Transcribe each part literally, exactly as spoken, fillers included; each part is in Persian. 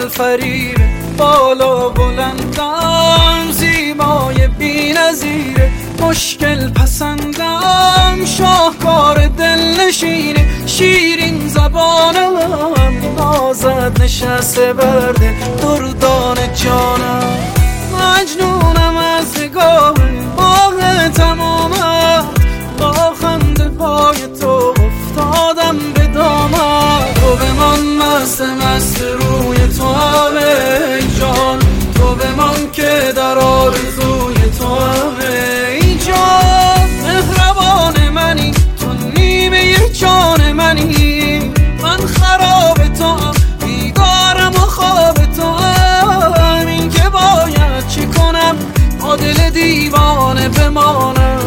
دلفریب بالا بلندم، زیبای بی‌نظیره، مشکل پسندم، شاهکار دلنشینه، شیرین زبانم، نازت نشسته برده دردان جانم. مجنونم از نگاه باغ تمامت، با خنده پای تو افتادم به دامت. تو بمان مست مست روی تو همه جان، تو بمان که در آرزوی تو همه جان. مهربان منی تو نیمه جان منی، من خراب تو هم بیدارم و خواب تو هم. این که باید چی کنم با دل دیوانه بمانم.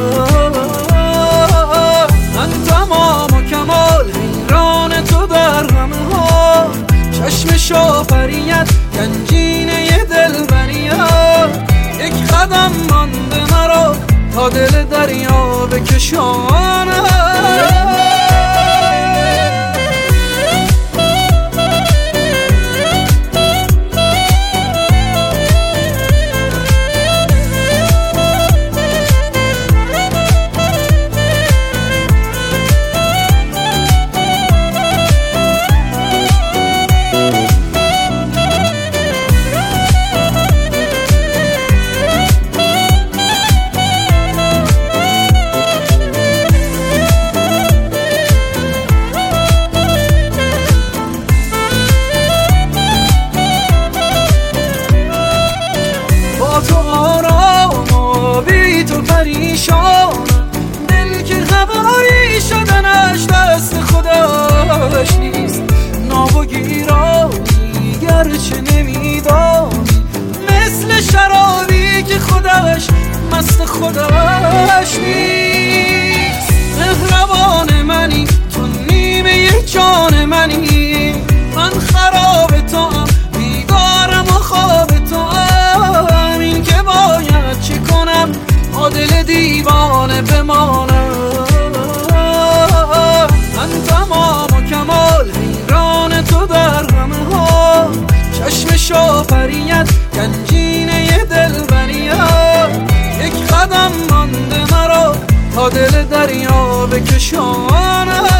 من تمام و کمال حیران تو در همه ها، چشم شافریت گنجینه دلبریت. یک قدم مانده مرا تا دل دریا بکشانم. تو آرام و بی تو پریشانم، دل که هوایی شدنش دست خودش نیست. ناب و گیرانی گرچه نمیدانی، مثل شرابی که خودش مست خودش نیست. مهربان منی تو نیمه جان منی، من خراب تو هم بیدارم و خواب تو هم. چی کنم با دل دیوانه بمانم. من تمام و کمال حیران تو در همه ها، چشم شافریت گنجینه دلبریت. یک قدم مانده مرا تا دل دریا بکشانم.